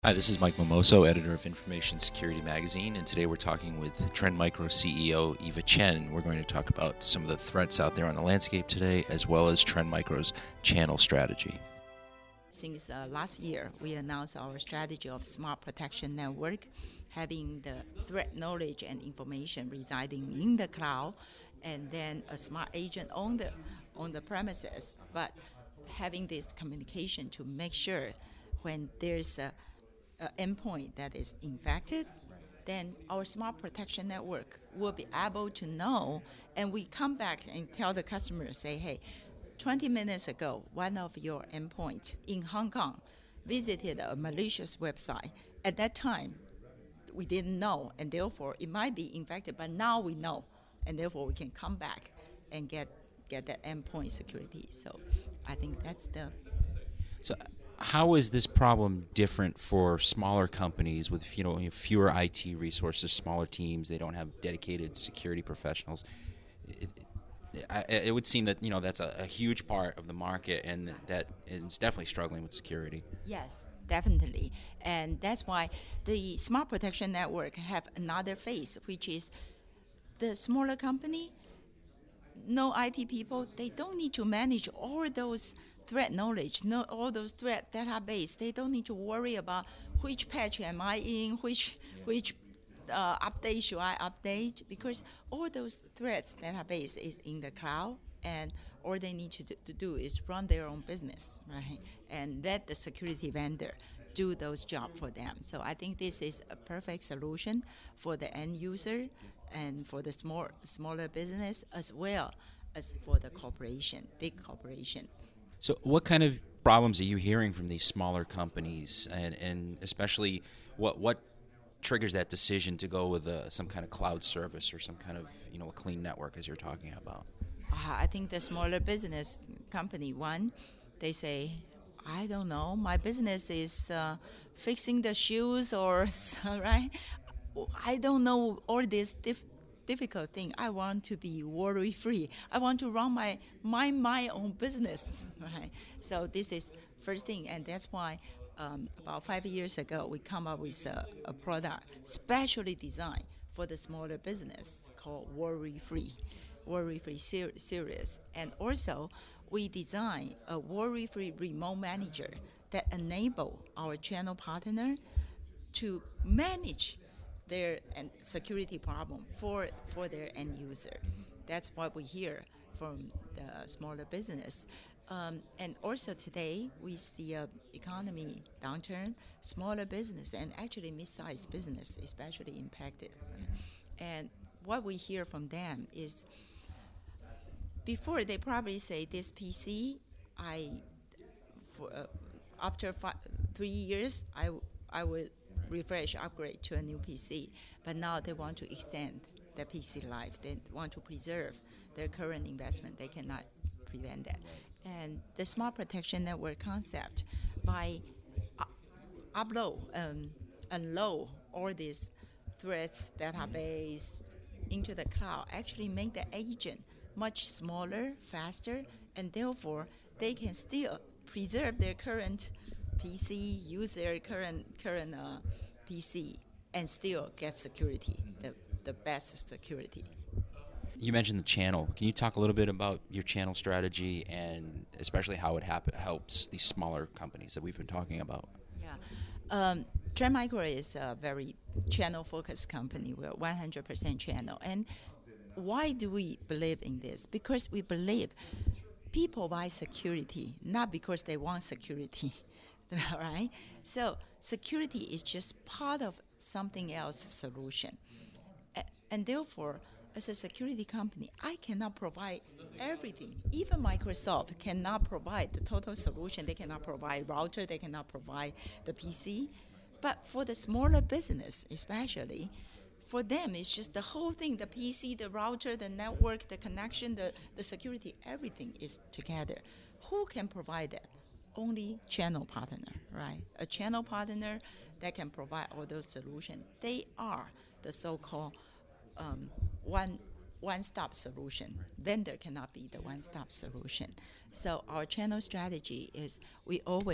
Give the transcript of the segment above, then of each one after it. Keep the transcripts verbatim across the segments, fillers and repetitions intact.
Hi, this is Mike Mimoso, editor of Information Security Magazine, and today we're talking with Trend Micro C E O Eva Chen. We're going to talk about some of the threats out there on the landscape today, as well as Trend Micro's channel strategy. Since uh, last year, we announced our strategy of Smart Protection Network, having the threat knowledge and information residing in the cloud, and then a smart agent on the on the premises, but having this communication to make sure when there's a Uh, endpoint that is infected, then our smart protection network will be able to know, and we come back and tell the customer, say, hey, twenty minutes ago, one of your endpoints in Hong Kong visited a malicious website. At that time, we didn't know, and therefore it might be infected, but now we know, and therefore we can come back and get get that endpoint security. So I think that's the... So how is this problem different for smaller companies with you know fewer I T resources, smaller teams? They don't have dedicated security professionals. It, it, it would seem that you know that's a, a huge part of the market, and that is definitely struggling with security. Yes, definitely, and that's why the Smart Protection Network have another phase, which is the smaller company, no I T people. They don't need to manage all those threat knowledge, no, all those threat database. They don't need to worry about which patch am I in, which yeah. which uh, update should I update, because all those threats database is in the cloud, and all they need to do, to do is run their own business, right? And let the security vendor do those jobs for them. So I think this is a perfect solution for the end user and for the small smaller business, as well as for the corporation, big corporation. So what kind of problems are you hearing from these smaller companies, and, and especially what what triggers that decision to go with a, some kind of cloud service or some kind of you know a clean network, as you're talking about? Uh, I think the smaller business company, one, they say, I don't know, my business is uh, fixing the shoes or, right? I don't know all this diff- difficult thing. I want to be worry-free. I want to run my mind my own business, right? So this is first thing, and that's why um, about five years ago we come up with a, a product specially designed for the smaller business called Worry-Free, Worry-Free ser- Series, and also we design a worry-free remote manager that enable our channel partner to manage their and security problem for for their end user. That's what we hear from the smaller business. Um, and also today, with the uh, economy downturn, smaller business and actually mid-sized business especially impacted. And what we hear from them is, before they probably say, this P C, I, for, uh, after fi- three years, I, I would refresh, upgrade to a new P C. But now they want to extend the P C life. They want to preserve their current investment. They cannot prevent that. And the Smart Protection Network concept, by uh, upload, um, unload all these threats database into the cloud, actually make the agent much smaller, faster, and therefore they can still preserve their current P C, use their current current uh, P C, and still get security, the, the best security. You mentioned the channel. Can you talk a little bit about your channel strategy and especially how it hap- helps these smaller companies that we've been talking about? Yeah. Um, Trend Micro is a very channel-focused company. We're one hundred percent channel. And why do we believe in this? Because we believe people buy security not because they want security. Right? So security is just part of something else solution. A- and therefore, as a security company, I cannot provide everything. Even Microsoft cannot provide the total solution. They cannot provide router. They cannot provide the P C. But for the smaller business especially, for them, it's just the whole thing, the P C, the router, the network, the connection, the, the security, everything is together. Who can provide that? Only channel partner, right? A channel partner that can provide all those solutions. They are the so-called um, one one-stop solution. Vendor cannot be the one-stop solution. So our channel strategy is we always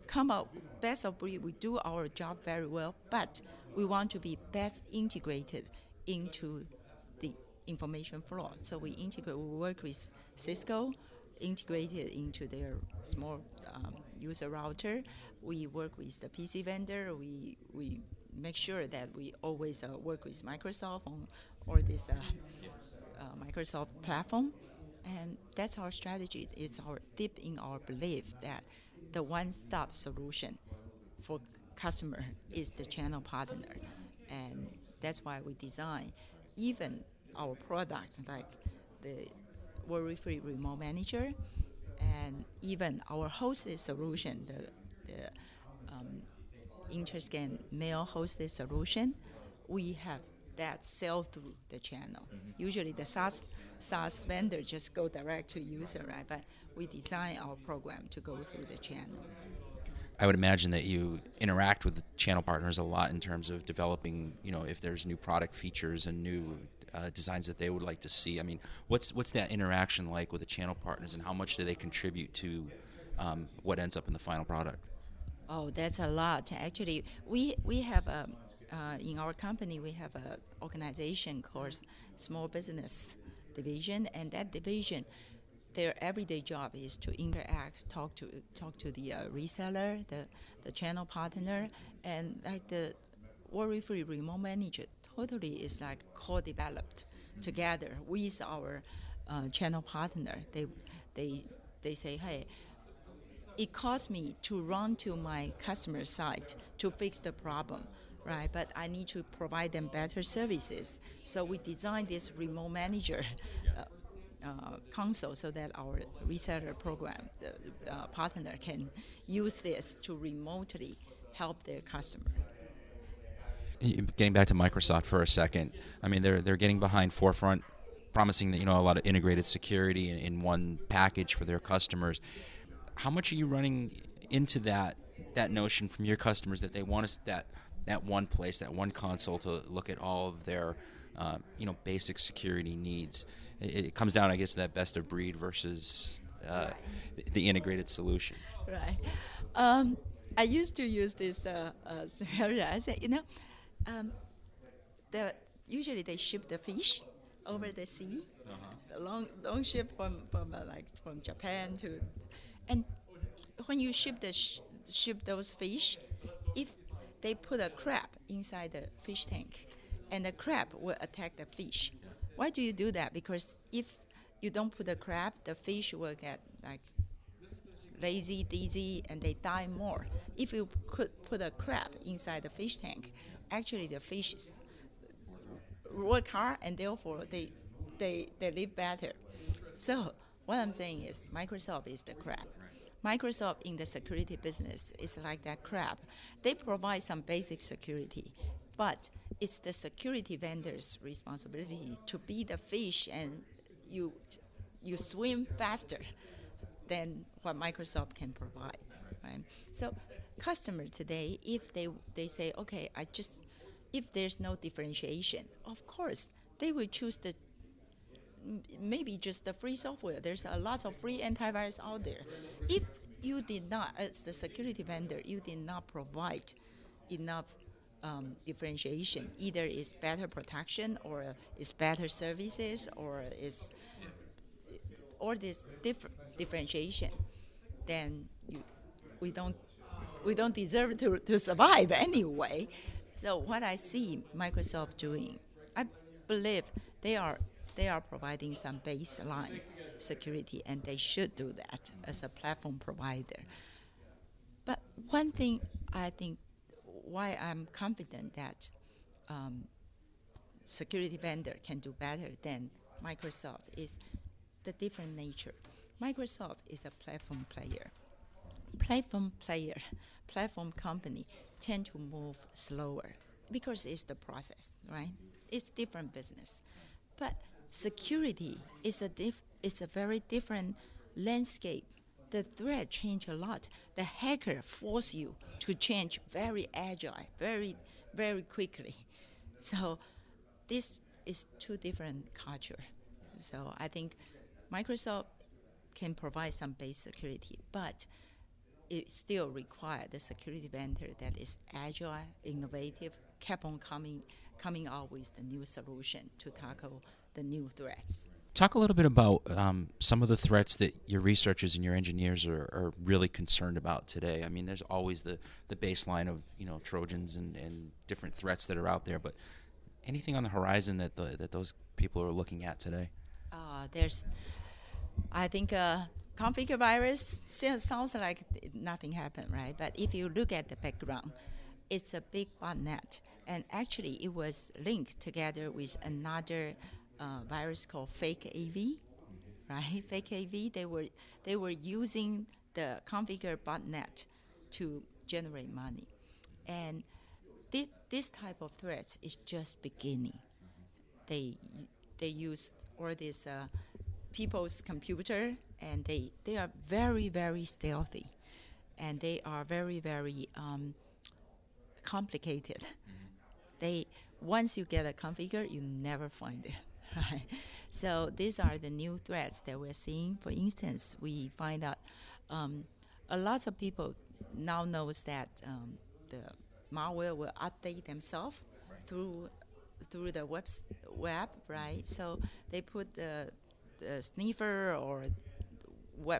come out best of breed. We do our job very well, but we want to be best integrated into the information flow. So we integrate. We work with Cisco, integrated into their small um, user router. We work with the P C vendor. We we make sure that we always uh, work with Microsoft on or this uh, uh, Microsoft platform, and that's our strategy. It's our deep in our belief that the one-stop solution for customer is the channel partner, and that's why we design even our product like the worry-free remote manager, and even our hosted solution, the, the um, Interscan mail hosted solution, we have that sell through the channel. Mm-hmm. Usually the SaaS, SaaS vendor just go direct to user, right? But we design our program to go through the channel. I would imagine that you interact with the channel partners a lot in terms of developing, you know, if there's new product features and new uh, designs that they would like to see. I mean, what's what's that interaction like with the channel partners, and how much do they contribute to um, what ends up in the final product? Oh, that's a lot. Actually, we we have a uh, in our company we have a organization called Small Business Division, and that division, their everyday job is to interact, talk to talk to the uh, reseller, the the channel partner, and like the worry-free remote manager totally is like co-developed together with our uh, channel partner. They they they say, hey, it costs me to run to my customer site to fix the problem, right? But I need to provide them better services. So we designed this remote manager uh, uh, console so that our reseller program, the uh, partner, can use this to remotely help their customer. Getting back to Microsoft for a second, I mean, they're they're getting behind Forefront, promising that, you know, a lot of integrated security in, in one package for their customers. How much are you running into that that notion from your customers that they want us that that one place, that one console to look at all of their uh, you know basic security needs? It, it comes down, I guess, to that best of breed versus uh, right. the integrated solution. Right. Um, I used to use this uh, uh, scenario. I said, you know, um, the usually they ship the fish over the sea, uh-huh. long long ship from from uh, like from Japan to. And when you ship the sh- ship those fish, if they put a crab inside the fish tank, and the crab will attack the fish. Why do you do that? Because if you don't put a crab, the fish will get like lazy, dizzy, and they die more. If you could put a crab inside the fish tank, actually the fish work hard, and therefore they they they live better. So what I'm saying is Microsoft is the crab. Microsoft in the security business is like that crab. They provide some basic security, but it's the security vendor's responsibility to be the fish, and you you swim faster than what Microsoft can provide. Right? So customers today, if they they say, okay, I just if there's no differentiation, of course they will choose the maybe just the free software. There's a lot of free antivirus out there. If you did not, as the security vendor, you did not provide enough um, differentiation, either it's better protection or it's better services or it's or this diff- differentiation, then you, we don't we don't deserve to, to survive anyway. So what I see Microsoft doing, I believe they are they are providing some baseline security, and they should do that as a platform provider. But one thing I think why I'm confident that um, security vendor can do better than Microsoft is the different nature. Microsoft is a platform player. Platform player, platform company tend to move slower because it's the process, right? It's different business. But security is a diff- it's a very different landscape. The threat change a lot. The hacker force you to change very agile, very, very quickly. So this is two different culture. So I think Microsoft can provide some base security, but it still requires the security vendor that is agile, innovative, kept on coming, coming out with the new solution to tackle the new threats. Talk a little bit about um, some of the threats that your researchers and your engineers are, are really concerned about today. I mean, there's always the, the baseline of, you know, Trojans and, and different threats that are out there, but anything on the horizon that the, that those people are looking at today? Uh, there's, I think, uh, configure virus sounds like nothing happened, right? But if you look at the background, it's a big botnet, and actually it was linked together with another Uh, virus called fake A V, right? Fake A V. They were they were using the configure botnet to generate money, and this this type of threats is just beginning. They they use all this uh, people's computer, and they they are very very stealthy, and they are very very um, complicated. Mm-hmm. They once you get a configure, you never find it. Right. So these are the new threats that we're seeing. For instance, we find out um, a lot of people now knows that um, the malware will update themselves right. through through the web, web, right? So they put the, the sniffer or web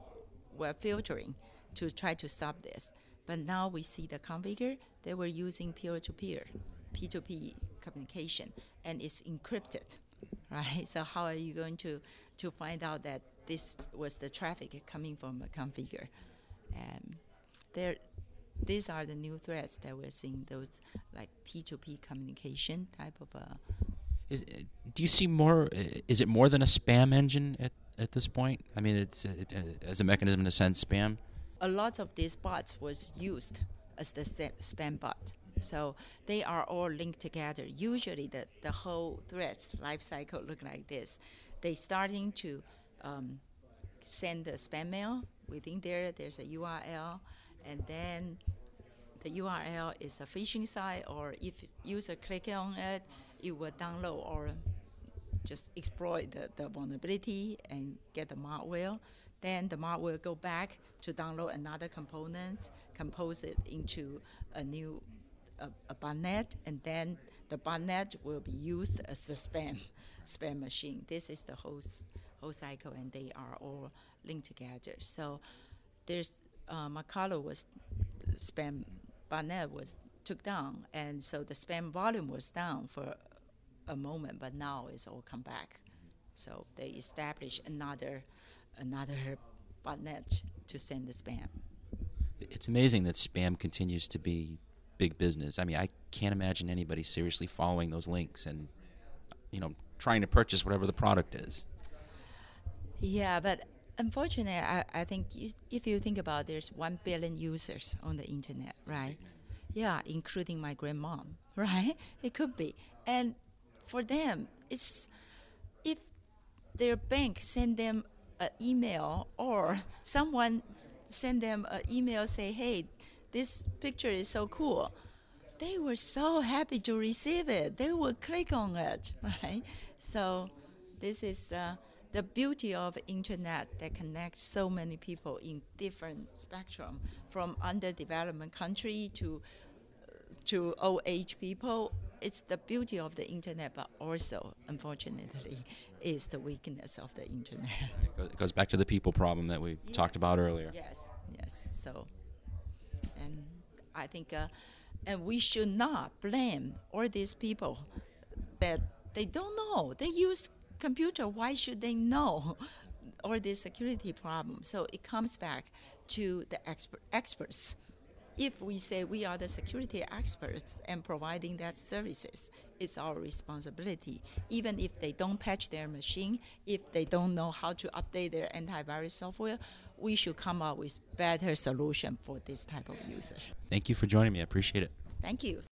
web filtering to try to stop this. But now we see the configure, they were using peer-to-peer, P two P communication, and it's encrypted. Right, so how are you going to, to find out that this was the traffic coming from a configure? Um, there, these are the new threats that we're seeing. Those like P two P communication type of a. Is, do you see more? Is it more than a spam engine at, at this point? I mean, it's it, uh, as a mechanism to send spam. A lot of these bots was used as the spam bot. So they are all linked together. Usually the, the whole threats life cycle look like this. They starting to um, send the spam mail. Within there, there's a U R L, and then the U R L is a phishing site, or if user click on it, it will download or just exploit the, the vulnerability and get the malware. Then the malware will go back to download another component, compose it into a new A, a botnet, and then the botnet will be used as the spam spam machine. This is the whole whole cycle, and they are all linked together. So there's uh, Macalo was spam botnet was took down, and so the spam volume was down for a moment, but now it's all come back. So they establish another another botnet to send the spam. It's amazing that spam continues to be big business. I mean, I can't imagine anybody seriously following those links and, you know, trying to purchase whatever the product is. Yeah, but unfortunately, I, I think you, if you think about it, there's one billion users on the internet, right? Yeah, including my grandmom, right? It could be. And for them, it's if their bank send them an email or someone send them an email say, hey, this picture is so cool, they were so happy to receive it. They would click on it, right? So this is uh, the beauty of internet that connects so many people in different spectrum, from underdeveloped country to to old age people. It's the beauty of the internet, but also, unfortunately, is the weakness of the internet. It goes back to the people problem that we yes. talked about earlier. Yes, yes. So. And I think, uh, and we should not blame all these people that they don't know. They use computer. Why should they know all these security problems? So it comes back to the expert, experts. If we say we are the security experts and providing that services, it's our responsibility. Even if they don't patch their machine, if they don't know how to update their antivirus software, we should come up with better solution for this type of user. Thank you for joining me. I appreciate it. Thank you.